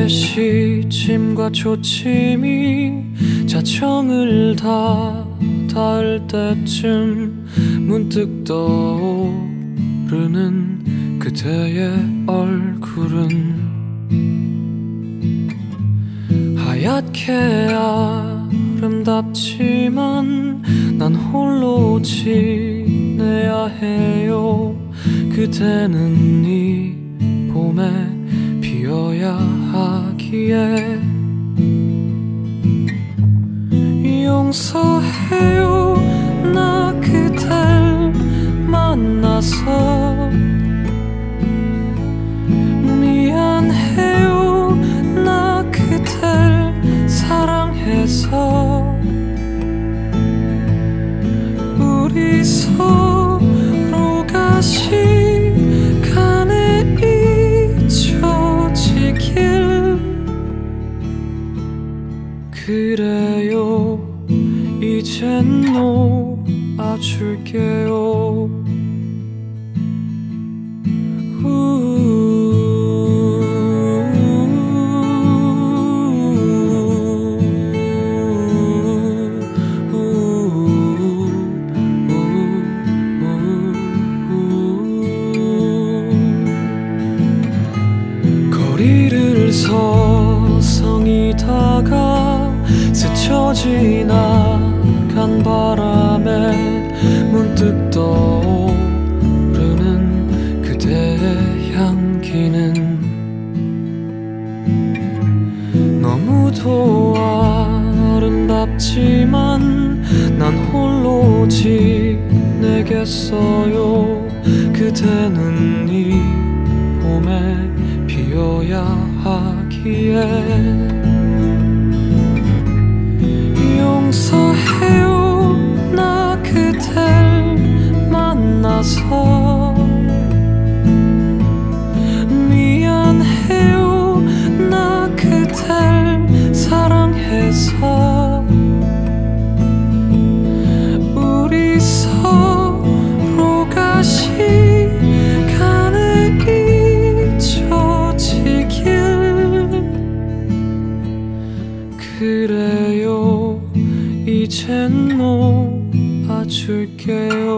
시침과 초침이 자청을 다 닿을 때쯤 문득 떠오르는 그대의 얼굴은 하얗게 아름답지만 난 홀로 지내야 해요. 그대는 이 봄에 피어야 하기에 용서해요. 나 그댈 만나서 미안해요. 나 그댈 사랑해서 우리 서로가 시간에 잊혀지길. 그래요, 이젠 놓아줄게요. 거리를 서성이다가 스쳐 지나간 바람에 문득 떠오르는 그대의 향기는 너무도 아름답지만 난 홀로 지내겠어요. 그대는 이 봄에 피어야 하기에 용서해요. 나 그댈 만나서 미안해요. 나 그댈 사랑해서 우리 서로가 시간에 잊혀지길. 그래요, 이젠 놓아줄게요.